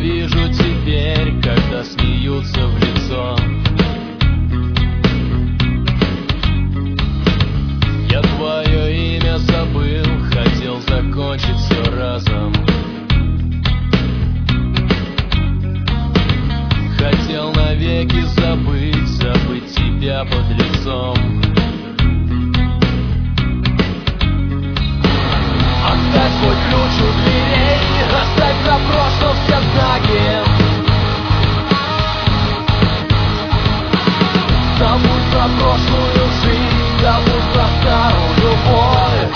Ненавижу теперь, когда смеются в лицо. Я твое имя забыл, хотел закончить все разом. Хотел навеки забыть тебя под лицом. Оставь свой ключ у дверей, оставь на прошлом все знаки. Забудь про прошлую жизнь, забудь про старую боль.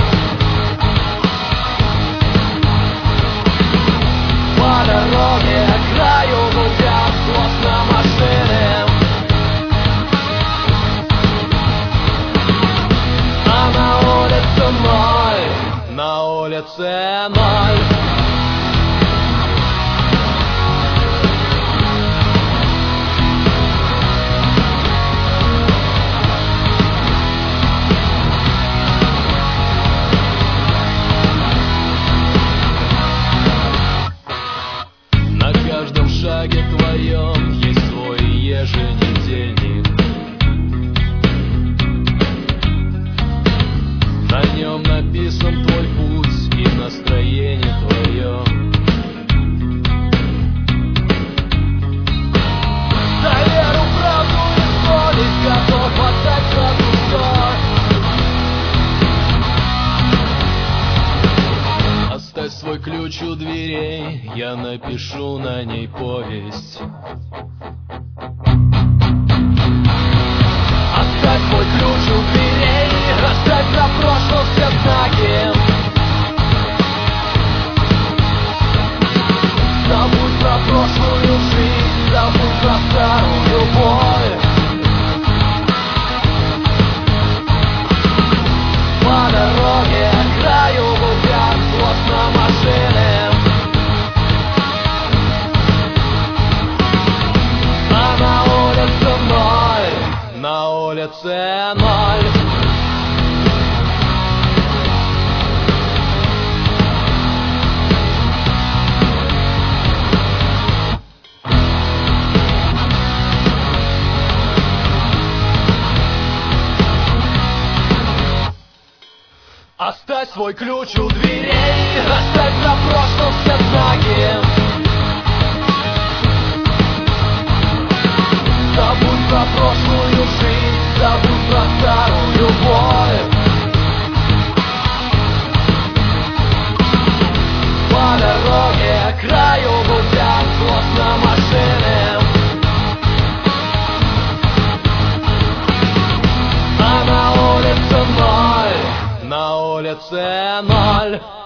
По дороге к краю гудят злостно машины, а на улице ноль, на улице ноль. На каждом шаге твоем есть свой еженедельник. На нем написан твой путь и настроение твое. За веру, правду и совесть готов отдать сразу все. Оставь свой ключ у дверей, я напишу на ней повесть. Оставь свой ключ у дверей, оставь на прошлом все знаки. Забудь про прошлую жизнь, забудь про старую боль. По дороге к краю гудят злостно машины, а на улице ноль, на улице ноль. Оставь свой ключ у дверей, оставь на прошлом все знаки. Забудь про прошлую жизнь, забудь про старую боль. По дороге к краю гудят злостно машины, а на улице ноль, на улице ноль.